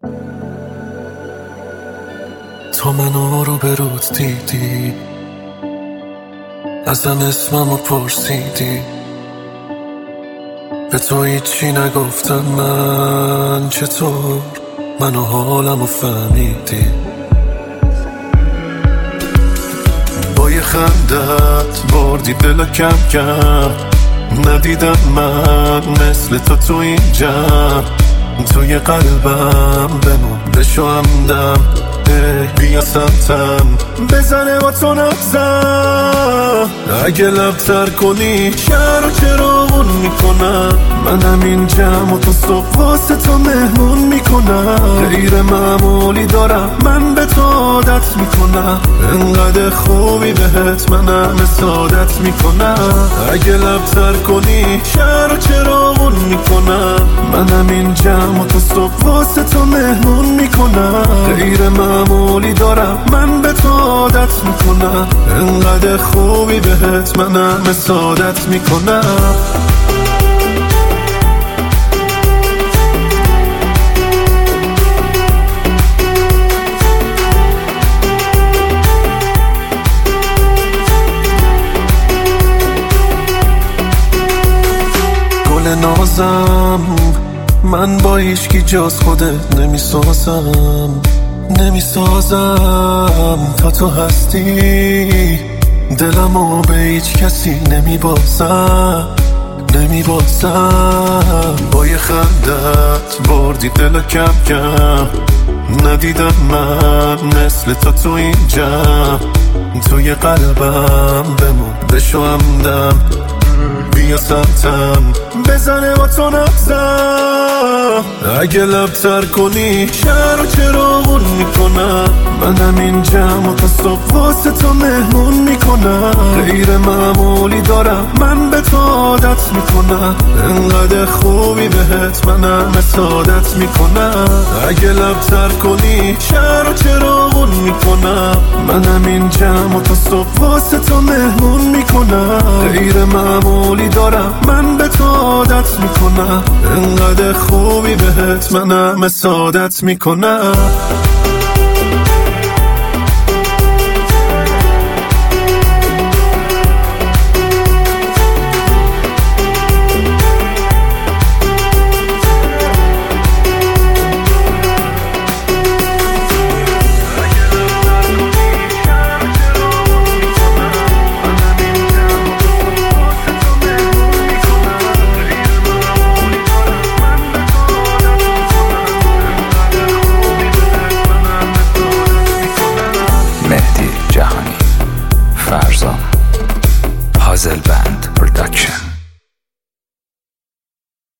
تو منو رو برود دیدی، ازم اسممو پرسیدی، به تو هیچی نگفتم من. چطور منو حالمو فهمیدی؟ با یه خندت بردی دلو کم کم. ندیدم من مثل تو اینجا، توی قلبم بمون بشو همدم. بیا سمتم بزنه با تو نبزم. اگه لبتر کنی شهر رو چراغون میکنم. منم اینجام و تو صبح واسه تو مهمون میکنم. غیر معمولی دارم من به تو عادت میکنم. انقدر خوبی بهت منم سعادت میکنم. اگه لبتر کنی شهر رو چراغون میکنم. منم اینجام و تو صبح واسه تو مهمون میکنم. غیر معمولی دارم من به تو عادت میکنم. انقدر خوبی بهت منم سعادت میکنم. گل نازم من با هیچکی جز خودت نمیسازم تا تو هستی. دلمو به هیچ کسی نمیبازم. با یه خندت بردی دلو کم کم. ندیدم من مثل تو اینجا، توی قلبم بمون بشو همدم. بیا سمتم بزنه با تو نبزم. اگه لبتر کنی شهر رو چراغون میکنم. منم اینجام و تا صبح واسه تو مهمون میکنم. غیر معمولی دارم من به تو عادت میکنم. انقدر خوبی بهت منم سعادت میکنم. اگه لبتر کنی شهر رو چراغون میکنم. منم اینجام و تا صبح واسه تو مهمون میکنم. غیر معمولی دارم من به تو عادت میکنم. انقدر خوبی بهت منم سعادت میکنم. مهدی جهانی، فرزان، هازل بند پروداکشن.